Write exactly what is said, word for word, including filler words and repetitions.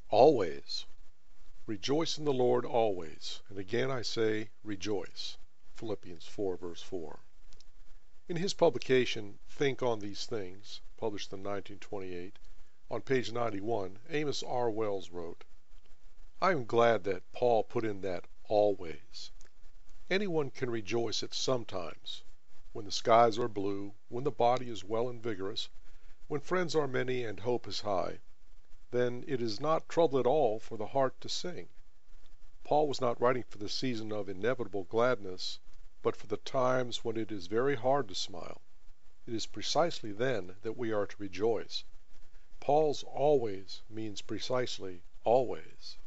Always. Rejoice in the Lord always. And again I say, rejoice. Philippians four verse four. In his publication, Think on These Things, published in nineteen twenty-eight, on page ninety-one, Amos R. Wells wrote, I am glad that Paul put in that always. Anyone can rejoice at some times, when the skies are blue, when the body is well and vigorous, when friends are many and hope is high. Then it is not trouble at all for the heart to sing. Paul was not writing for the season of inevitable gladness, but for the times when it is very hard to smile. It is precisely then that we are to rejoice. Paul's always means precisely always.